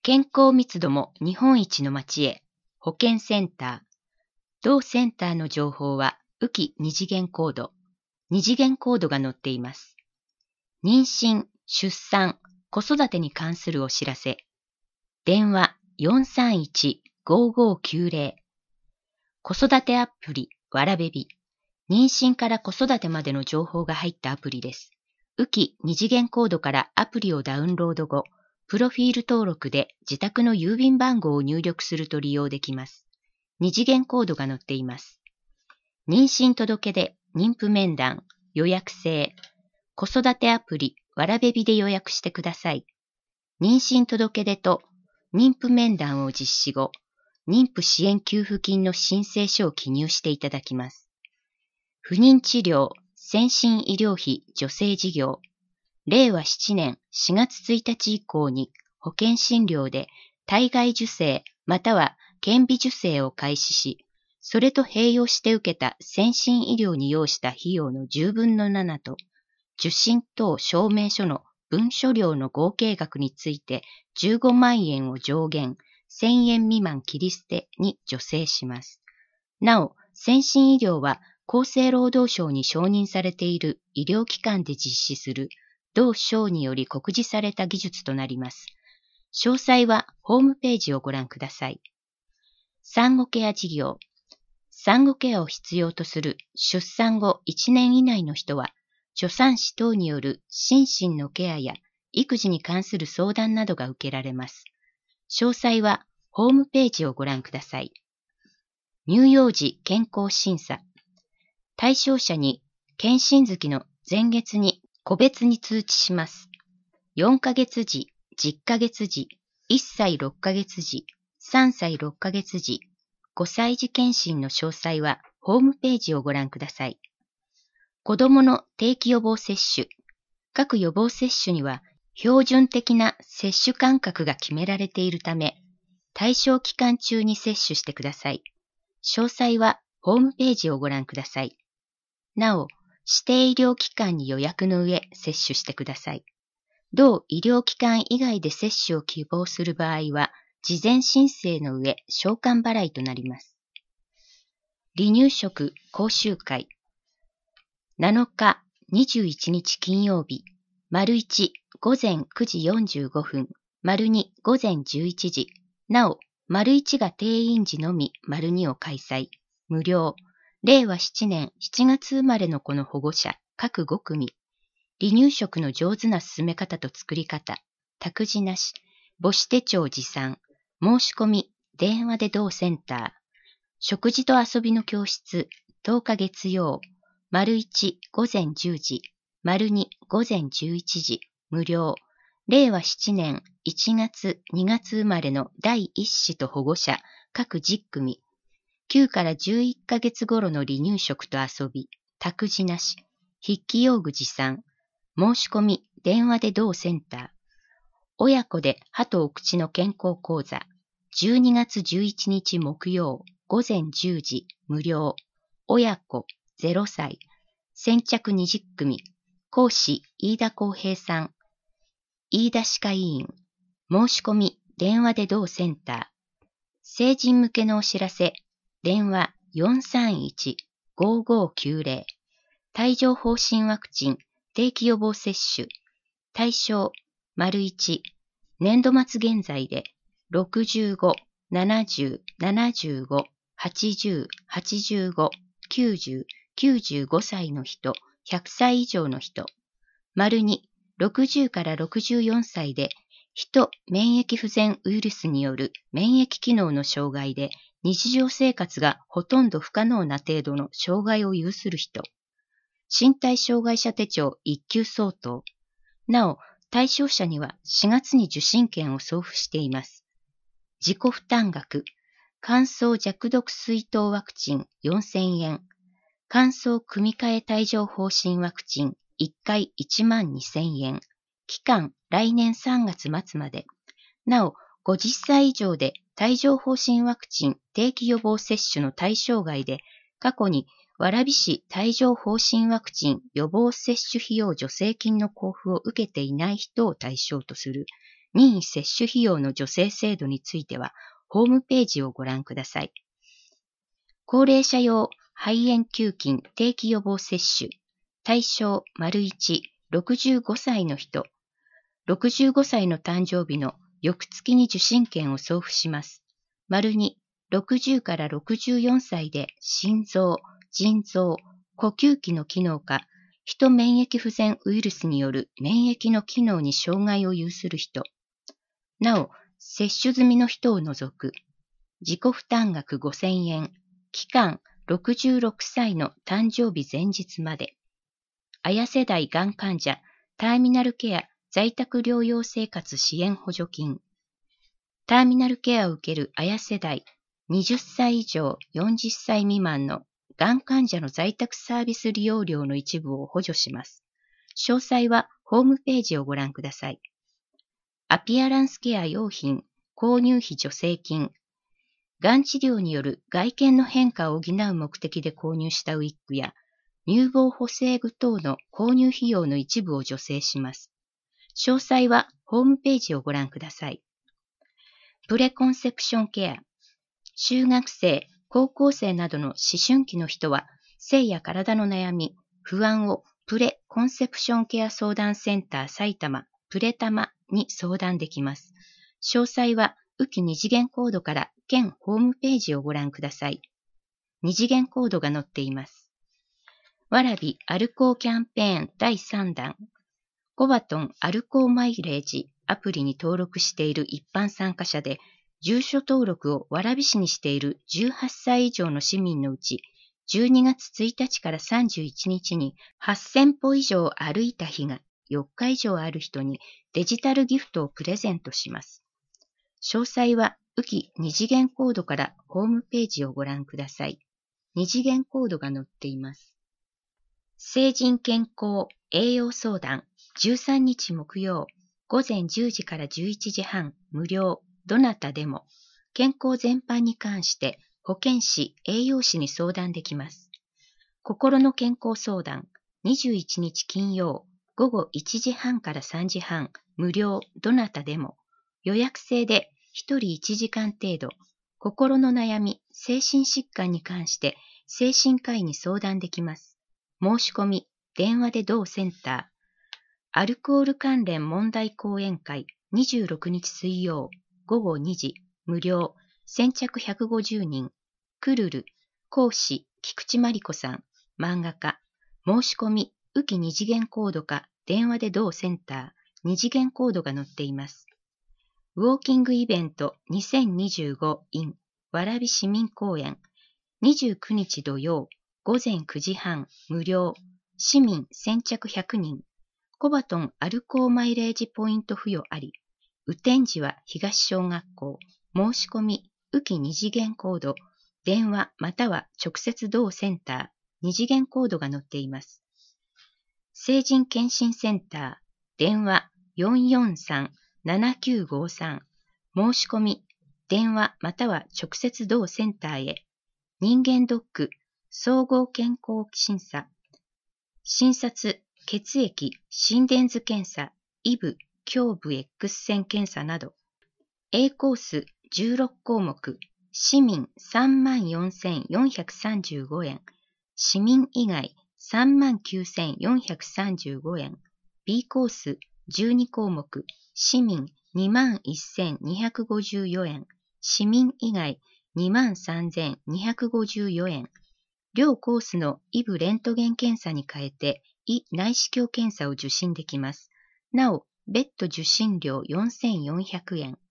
健康密度も日本一の町へ、保健センター。同センターの情報は、雨季二次元コード。二次元コードが載っています。妊娠、出産、子育てに関するお知らせ。電話431-5590。子育てアプリ、わらべび。妊娠から子育てまでの情報が入ったアプリです。雨季二次元コードからアプリをダウンロード後、プロフィール登録で自宅の郵便番号を入力すると利用できます。二次元コードが載っています。妊娠届で妊婦面談、予約制。子育てアプリ、わらべびで予約してください。妊娠届出と妊婦面談を実施後、妊婦支援給付金の申請書を記入していただきます。不妊治療、先進医療費助成事業。令和7年4月1日以降に保険診療で体外受精または顕微授精を開始し、それと併用して受けた先進医療に要した費用の10分の7と、受診等証明書の文書料の合計額について15万円を上限、1000円未満切り捨てに助成します。なお、先進医療は厚生労働省に承認されている医療機関で実施する同省により告示された技術となります。詳細はホームページをご覧ください。産後ケア事業。産後ケアを必要とする出産後1年以内の人は、助産師等による心身のケアや育児に関する相談などが受けられます。詳細はホームページをご覧ください。乳幼児健康審査。対象者に検診月の前月に個別に通知します。4ヶ月時、10ヶ月時、1歳6ヶ月時、3歳6ヶ月時、5歳児検診の詳細はホームページをご覧ください。子どもの定期予防接種。各予防接種には標準的な接種間隔が決められているため、対象期間中に接種してください。詳細はホームページをご覧ください。なお、指定医療機関に予約の上接種してください。同医療機関以外で接種を希望する場合は、事前申請の上、償還払いとなります。離乳食講習会。7日、21日金曜日、1午前9時45分、2午前11時、なお、1が定員時のみ2を開催、無料。令和7年7月生まれの子の保護者、各5組。離乳食の上手な進め方と作り方、託児なし、母子手帳持参、申し込み、電話で同センター。食事と遊びの教室、10日月曜、1午前10時、2午前11時、無料。令和7年1月2月生まれの第1子と保護者、各10組。9から11ヶ月頃の離乳食と遊び、託児なし、筆記用具持参、申し込み、電話で同センター。親子で歯とお口の健康講座、12月11日木曜、午前10時、無料。親子0歳、先着20組。講師、飯田康平さん。飯田歯科医院。申し込み、電話で同センター。成人向けのお知らせ。電話431-5590。帯状疱疹ワクチン定期予防接種。対象、1、年度末現在で65、70、75、80、85、90、95歳の人、100歳以上の人。2、60から64歳で、ヒト免疫不全ウイルスによる免疫機能の障害で、日常生活がほとんど不可能な程度の障害を有する人。身体障害者手帳1級相当。なお、対象者には4月に受診券を送付しています。自己負担額。乾燥弱毒水筒ワクチン4000円。乾燥組み換え帯状疱疹ワクチン1回12000円。期間来年3月末まで。なお、50歳以上で帯状疱疹ワクチン定期予防接種の対象外で、過去に蕨市帯状疱疹ワクチン予防接種費用助成金の交付を受けていない人を対象とする任意接種費用の助成制度については、ホームページをご覧ください。高齢者用肺炎球菌定期予防接種。対象 ①、65歳の人。65歳の誕生日の翌月に受診券を送付します。②、60から64歳で心臓、腎臓、呼吸器の機能か、ヒト免疫不全ウイルスによる免疫の機能に障害を有する人。なお、接種済みの人を除く。自己負担額5000円。期間66歳の誕生日前日まで。綾世代がん患者、ターミナルケア在宅療養生活支援補助金。ターミナルケアを受ける綾世代、20歳以上40歳未満のがん患者の在宅サービス利用料の一部を補助します。詳細はホームページをご覧ください。アピアランスケア用品、購入費助成金。がん治療による外見の変化を補う目的で購入したウィッグや、乳房補正具等の購入費用の一部を助成します。詳細はホームページをご覧ください。プレコンセプションケア。中学生、高校生などの思春期の人は、性や体の悩み、不安をプレコンセプションケア相談センター埼玉プレタマに相談できます。詳細は浮き二次元コードから県ホームページをご覧ください。二次元コードが載っています。わらびアルコーキャンペーン第3弾。コバトンアルコーマイレージアプリに登録している一般参加者で、住所登録を蕨市にしている18歳以上の市民のうち、12月1日から31日に8000歩以上歩いた日が4日以上ある人にデジタルギフトをプレゼントします。詳細は浮き二次元コードからホームページをご覧ください。二次元コードが載っています。成人健康栄養相談13日木曜午前10時から11時半無料どなたでも健康全般に関して保健師、栄養士に相談できます。心の健康相談21日金曜午後1時半から3時半無料どなたでも予約制で1人1時間程度心の悩み、精神疾患に関して精神科医に相談できます。申し込み、電話で同センター。アルコール関連問題講演会26日水曜午後2時無料先着150人クルル講師菊池真理子さん漫画家申し込み浮き二次元コードか電話で同センター二次元コードが載っています。ウォーキングイベント2025 in 蕨市民公園29日土曜午前9時半無料市民先着100人コバトンアルコーマイレージポイント付与あり雨天時は東小学校申し込み浮き二次元コード電話または直接同センター二次元コードが載っています。成人健診センター電話443-7953申し込み電話または直接同センターへ人間ドック総合健康審査診察血液心電図検査イブ胸部 X 線検査など A コース16項目市民 34,435 円市民以外 39,435 円 B コース12項目市民 21,254 円市民以外 23,254 円両コースのイブレントゲン検査に変えて胃内視鏡検査を受診できます。なお、別途受診料4,400円。